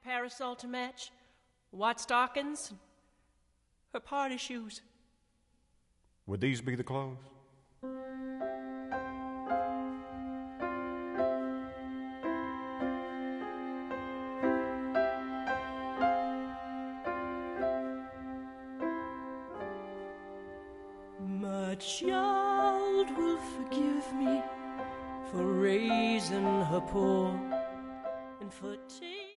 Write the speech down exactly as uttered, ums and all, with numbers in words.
parasol to match, white stockings, her party shoes. Would these be the clothes? My child will forgive me for raising her poor and for taking